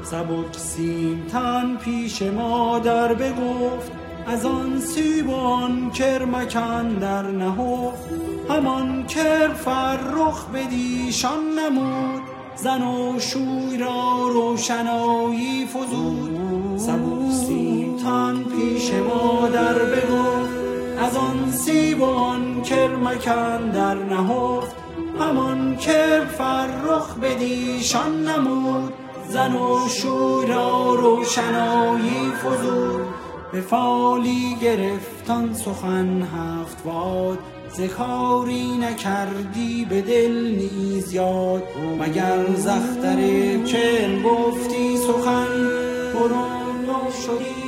سبک سیم تن پیش مادر بگفت، از آن سیب و آن کرمکن در نهفت. همان کر فرخ بدیشان نمود، زن و شوی را روشنایی فزود. سبک سیم تن پیش مادر بگفت، از آن سیب و آن کرمکن در نهفت. همان کر فرخ بدیشان نمود، زن و شوی را روشنایی فزود. به فالی گرفتان سخن هفت واد، ز کاری نکردی به دل نیز یاد. مگر ز اختر کرم گفتی سخن، برون شدی